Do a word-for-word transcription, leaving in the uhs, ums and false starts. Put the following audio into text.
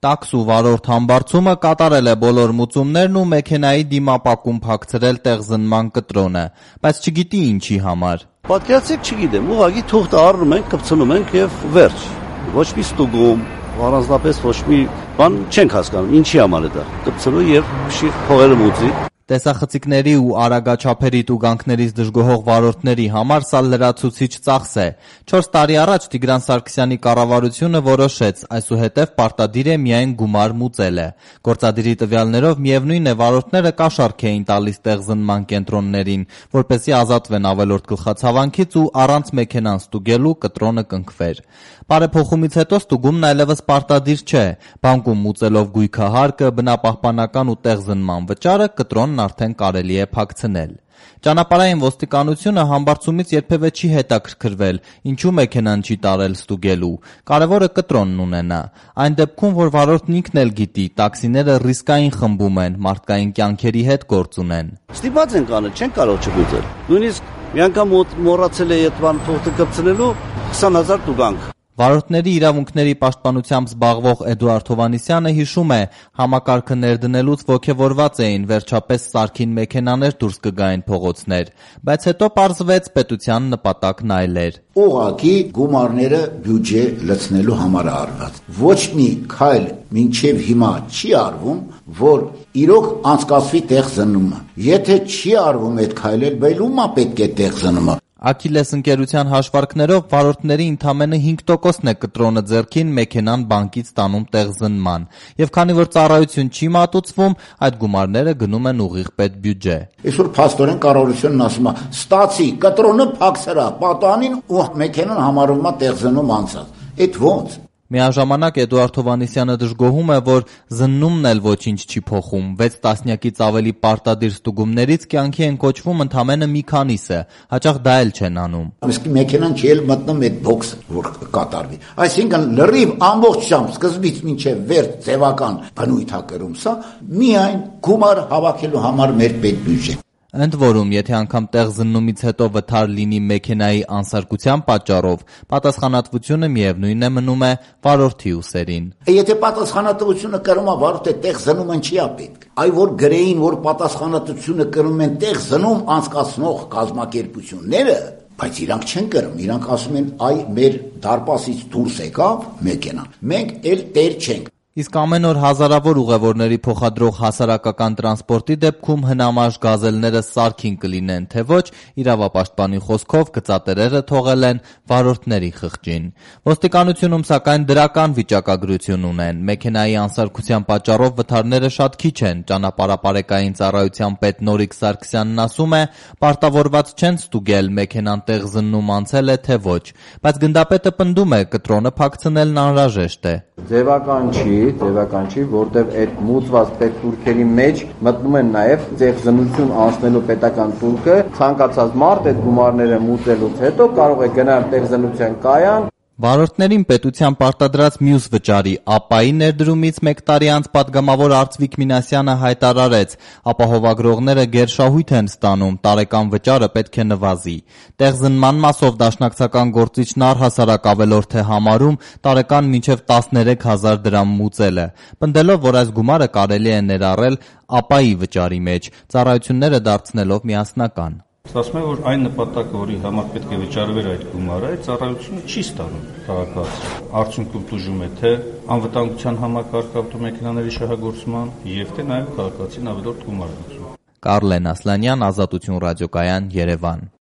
Տաքս ու վարորդ համբարձումը կատարել է բոլոր մուծումներն ու մեքենայի դիմապակում փակցրել տեղզնման կտրոնը, բայց չգիտի ինչի համար։ Պատկերացեք, չգիտեմ, ուղղակի թուղթը առնում ենք, կպցնում ենք եւ վերջ։ Ոչ մի ստուգում, առանձնապես ոչ մի բան չենք հասկանում, ինչի համար է դա։ Կպցնու եւ փողերը մուծի։ Տեսախցիկների ու արագաչափերի տուգանքներից դժգոհող վարորդների համար սա լրացուցիչ ծախս է։ Չորս տարի առաջ Տիգրան Սարգսյանի կառավարությունը որոշեց այսուհետև պարտադիր է միայն գումար մուծելը։ Գործադիրի տվյալներով միևնույն է վարորդները կաշառք էին տալիս տեղզնման կենտրոններին, որպեսզի ազատվեն ավելորդ գլխացավանքից ու առանց մեքենան ստուգելու կտրոնը կնքվեր։ Բարեփոխումից հետո ստուգումն այլևս պարտադիր չէ։ Բանկում մուծելով գույքահարկը, բնապահպանական ու տեղզնման վճարը կտրոնն արդեն կարելի է փակցնել։ Ճանապարհային ոստիկանությունը համբարձումից երբևէ չի հետաքրքրվել, ինչու մեքենան չի տարել ստուգելու։ Կարևորը կտրոնն ունենա։ Այն դեպքում, որ վարորդն ինքն էլ գիտի, տաքսիները ռիսկային խմբում են, մարդկային կյանքերի հետ գործ ունեն։ Ստիպված ենք անել, չեն կարող չգուծել։ Նույնիսկ մի անգամ մոռացել է այդ բան թուղթը կպցնելու քսան հազար տուգանք։ Վարորդների իրավունքների պաշտպանությամբ զբաղվող Էդուարդ Հովհաննիսյանը հիշում է, համակարգը ներդնելուց ոգևորված էին, վերջապես սարքին մեքենաներ դուրս կգային փողոցներ, բայց հետո պարզվեց պետության նպատակն այլ էր։ Ուղղակի գումարները բյուջե լցնելու համար է արված։ Ոչ մի քայլ մինչև հիմա չի արվում, որ իրոք անցկացվի տեղզնումը։ Եթե չի արվում այդ քայլը, բել ումա պետք է տեղզնումը։ Աքիլես ընկերության հաշվարկներով վարորդների ընդամենը հինգ տոկոսն է կտրոնը ձեռքին մեքենան բանկից տանում տեղզնման, եւ քանի որ ծառայություն չի մատուցվում, այդ գումարները գնում են ուղիղ պետբյուջե։ Այսօր փաստորեն կառավարությունն ասում է՝ ստացի, կտրոնը փակցրա, պատանին ու մեքենան համարվում է տեղզնում անցած։ Այդ ո՞նց։ Միաժամանակ Էդուարդ Հովհաննիսյանը դժգոհում է, որ զննումն էլ ոչինչ չի փոխում։ Վեց տասնյակից ավելի պարտադիր ստուգումներից կյանքի են կոչվում ընդամենը մի քանիսը, հաճախ դա էլ չեն անում։ Իսկ մեքենան չի էլ մտնում այդ բոքսը, որ կատարվի։ Այսինքն լրիվ ամբողջությամբ սկզբից մինչև վերջ ձևական բնույթ է կրում սա, միայն գումար հավաքելու համար մեր պետբյուջեն։ Ընդ որում, եթե անգամ տեղզննումից հետո վթար լինի մեքենայի անսարկության պատճառով, պատասխանատվությունը միևնույն է մնում է վարորդի ուսերին։ Եթե պատասխանատվությունը կրում է վարորդը տեղզնումը չի պետք, այ որ գրեին, որ պատասխանատվությունը կրում են տեղզնում անցկացնող կազմակերպությունները, բայց իրանք չեն կրում, իրանք ասում են, այ մեր դարպասից դուրս եկավ մեքենան, մենք էլ տեր չենք։ Իսկ ամեն օր հազարավոր ուղևորների փոխադրող հասարակական տրանսպորտի դեպքում հնամաշ գազելները սարքին կլինեն, թե ոչ, իրավապաշտպանի խոսքով գծատերերը թողել են վարորդների խղճին։ Ոստիկանությունում սակայն դրական վիճակագրություն ունեն։ Մեքենայի անսարքության պատճառով վթարները շատ քիչ են։ Ճանապարհապարեկային ծառայության պետ Նորիկ Սարգսյանն ասում է, պարտավորված չեն ստուգել մեքենան տեղզննում անցել է թե ոչ, բայց գնդապետը պնդում է, կտրոնը փակցնելն անհրաժեշտ է։ Ձևական չի, ձևական չի, որտեղ այդ մուծված պետտուրքերի մեջ մտնում են նաև տեղզնություն անցնելու պետական տուրքը, ցանկացած մարդ այդ գումարները մուծելուց հետո կարող է գնալ տեղզնության կայան։ Վարորդներին պետության պարտադրած մյուս վճարի ԱՊԱ-ի ներդրումից մեկ տարի անց պատգամավոր Արծվիկ Մինասյանը հայտարարեց, ապահովագրողները գերշահույթ են ստանում, տարեկան վճարը պետք է նվազի։ Տեղզնման մասով դաշնակցական գործիչն առհասարակ ավելորդ է համարում տարեկան մինչև տասներեք հազար դրամ մուծելը, պնդելով, որ այս գումարը կարելի է ներառել ԱՊԱ-ի վճարի մեջ, ծառայությունները դարձնելով միասնական։ Ասում է, որ այն նպատակը, որի համար պետք է վճարվեր այդ գումարը, այդ ծառայությունը չի ստանում քաղաքացու։ Արդյունքում տուժում է թե անվտանգության համակարգ ավտոմեքենաների շահագործման եւ թե նաեւ քաղաքացին ավելորդ գումար է։ Կարլեն Ասլանյան, Ազատություն ռադիոկայան, Երևան։